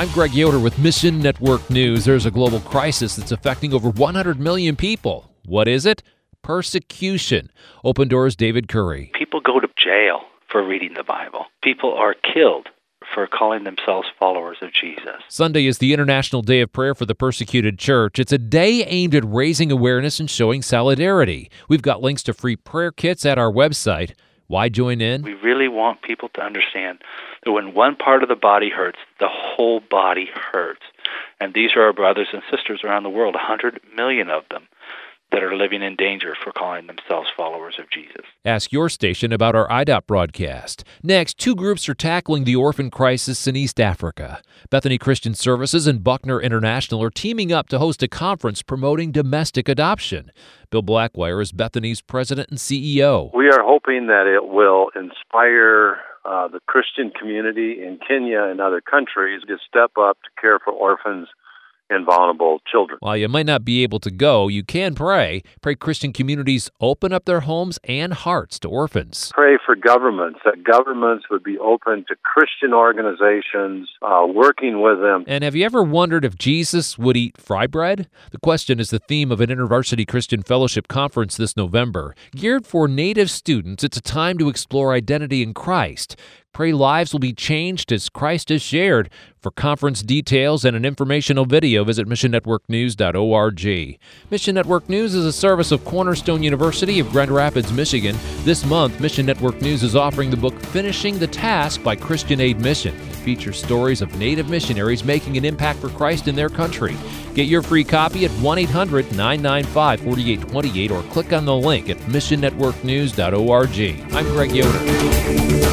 I'm Greg Yoder with Mission Network News. There's a global crisis that's affecting over 100 million people. What is it? Persecution. Open Doors' David Curry. People go to jail for reading the Bible. People are killed for calling themselves followers of Jesus. Sunday is the International Day of Prayer for the Persecuted Church. It's a day aimed at raising awareness and showing solidarity. We've got links to free prayer kits at our website. Why join in? We really want people to understand that when one part of the body hurts, the whole body hurts. And these are our brothers and sisters around the world, 100 million of them, that are living in danger for calling themselves followers of Jesus. Ask your station about our IDOT broadcast. Next, two groups are tackling the orphan crisis in East Africa. Bethany Christian Services and Buckner International are teaming up to host a conference promoting domestic adoption. Bill Blackwire is Bethany's president and CEO. We are hoping that it will inspire the Christian community in Kenya and other countries to step up to care for orphans and vulnerable children. While you might not be able to go, you can pray. Pray Christian communities open up their homes and hearts to orphans. Pray for governments, that governments would be open to Christian organizations, working with them. And have you ever wondered if Jesus would eat fry bread? The question is the theme of an InterVarsity Christian Fellowship Conference this November. Geared for Native students, it's a time to explore identity in Christ. Pray lives will be changed as Christ is shared. For conference details and an informational video, visit missionnetworknews.org. Mission Network News is a service of Cornerstone University of Grand Rapids, Michigan. This month, Mission Network News is offering the book Finishing the Task by Christian Aid Mission. It features stories of Native missionaries making an impact for Christ in their country. Get your free copy at 1-800-995-4828 or click on the link at missionnetworknews.org. I'm Greg Yoder.